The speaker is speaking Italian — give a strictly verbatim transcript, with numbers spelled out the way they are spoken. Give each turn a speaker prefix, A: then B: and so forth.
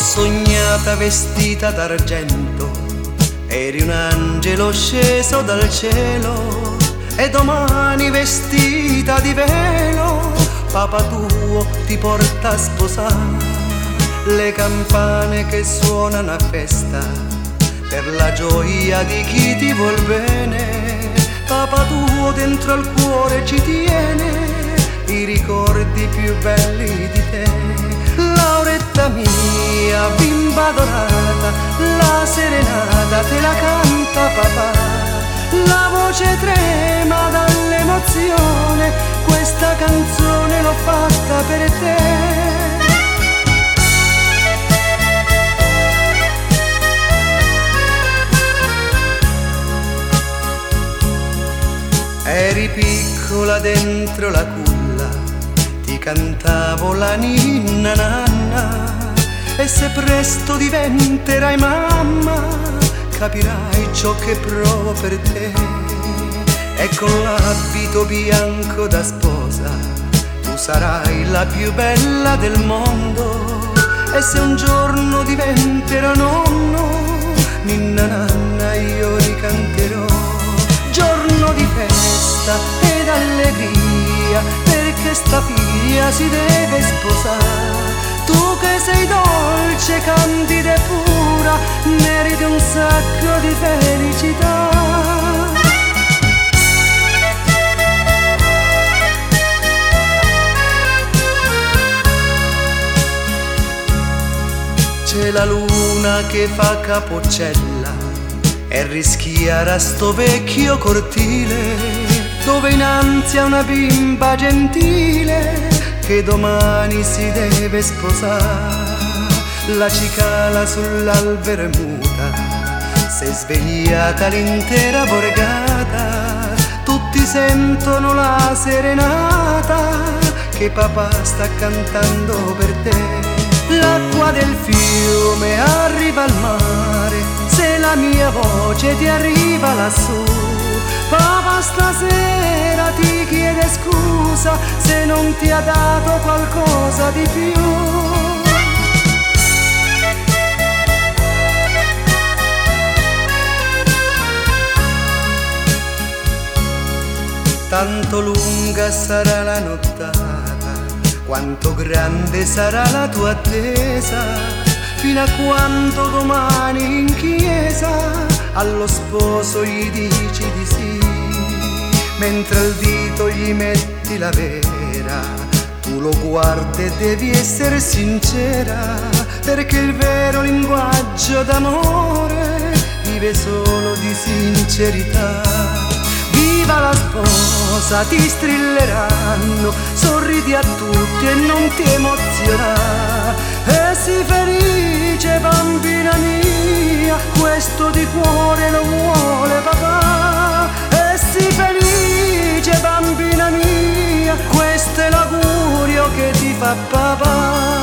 A: sognata vestita d'argento, eri un angelo sceso dal cielo, e domani vestita di velo, papà tuo ti porta a sposare. Le campane che suonano a festa per la gioia di chi ti vuol bene, papà tuo dentro al cuore ci tiene i ricordi più belli di te. Lauretta mia, bimba dorata, la serenata te la canta papà, la voce trema dall'emozione, questa canzone l'ho fatta per te. Eri piccola dentro la culla, ti cantavo la ninna nanna, e se presto diventerai mamma, capirai ciò che provo per te. E con l'abito bianco da sposa, tu sarai la più bella del mondo. E se un giorno diventerò nonno, ninna nanna io ricanterò. Giorno di festa ed allegria, perché sta figlia si deve sposare. Tu che sei dolce, candida e pura, meriti un sacco di felicità. C'è la luna che fa capocella e rischiara sto vecchio cortile, dove innanzi a una bimba gentile che domani si deve sposare. La cicala sull'albero è muta, s'è svegliata l'intera borgata, tutti sentono la serenata che papà sta cantando per te. L'acqua del fiume arriva al mare, se la mia voce ti arriva lassù, papà stasera ti chiede scusa se non ti ha dato qualcosa di più. Tanto lunga sarà la nottata, quanto grande sarà la tua attesa, fino a quando domani in chiesa allo sposo gli dici di sì. Mentre al dito gli metti la vera, tu lo guardi e devi essere sincera, perché il vero linguaggio d'amore vive solo di sincerità. Viva la sposa, ti strilleranno, sorridi a tutti e non ti emozionare. E sii felice bambina mia, questo di cuore lo vuole papà. E sii felice bambina mia, questo è l'augurio che ti fa papà.